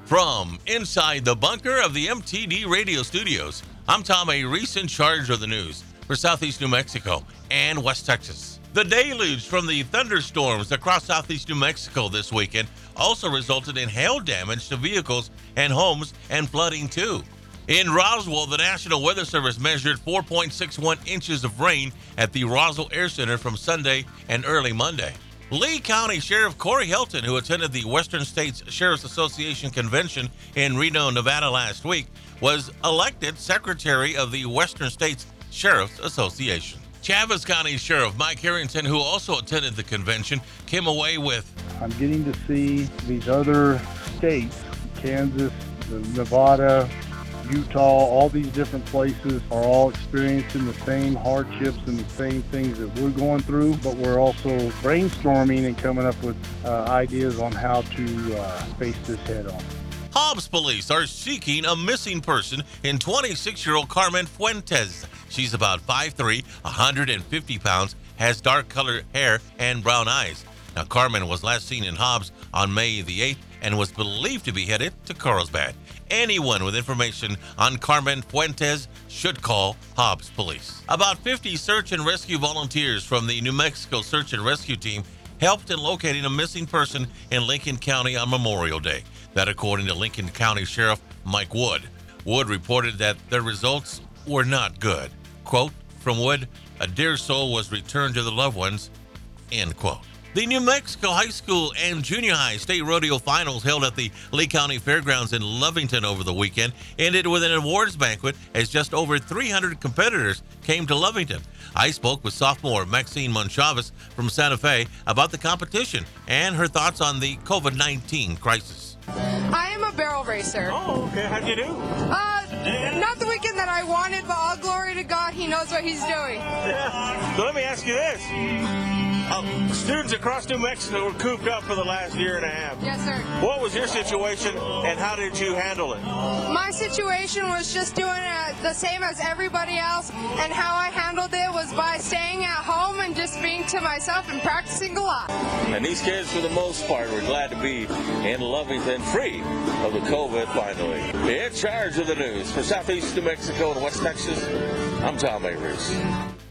From inside the bunker of the MTD radio studios, I'm Tom A. Reese, in charge of the news for Southeast New Mexico and West Texas. The deluge from the thunderstorms across Southeast New Mexico this weekend also resulted in hail damage to vehicles and homes and flooding too. In Roswell, the National Weather Service measured 4.61 inches of rain at the Roswell Air Center from Sunday and early Monday. Lee County Sheriff Corey Helton, who attended the Western States Sheriff's Association Convention in Reno, Nevada last week, was elected Secretary of the Western States Sheriff's Association. Chaves County Sheriff Mike Harrington, who also attended the convention, came away with, I'm getting to see these other states, Kansas, Nevada, Utah, all these different places are all experiencing the same hardships and the same things that we're going through, but we're also brainstorming and coming up with ideas on how to face this head on. Hobbs police are seeking a missing person in 26-year-old Carmen Fuentes. She's about 5'3", 150 pounds, has dark-colored hair and brown eyes. Now, Carmen was last seen in Hobbs on May the 8th and was believed to be headed to Carlsbad. Anyone with information on Carmen Fuentes should call Hobbs Police. About 50 search and rescue volunteers from the New Mexico Search and Rescue Team helped in locating a missing person in Lincoln County on Memorial Day. That according to Lincoln County Sheriff Mike Wood. Wood reported that the results were not good. Quote from Wood, "A dear soul was returned to the loved ones," end quote. The New Mexico High School and Junior High State Rodeo Finals held at the Lee County Fairgrounds in Lovington over the weekend ended with an awards banquet as just over 300 competitors came to Lovington. I spoke with sophomore Maxine Monchavez from Santa Fe about the competition and her thoughts on the COVID-19 crisis. I am a barrel racer. Oh, okay. How'd you do? Not the weekend that I wanted, but all glory to God, He knows what He's doing. Yeah. So let me ask you this. Students across New Mexico were cooped up for the last year and a half. Yes, sir. What was your situation and how did you handle it? My situation was just doing the same as everybody else, and how I handled it was by staying at home and just being to myself and practicing a lot. And these kids, for the most part, were glad to be in Lovington, free of the COVID finally. In charge of the news for Southeast New Mexico and West Texas, I'm Tom A. Reese.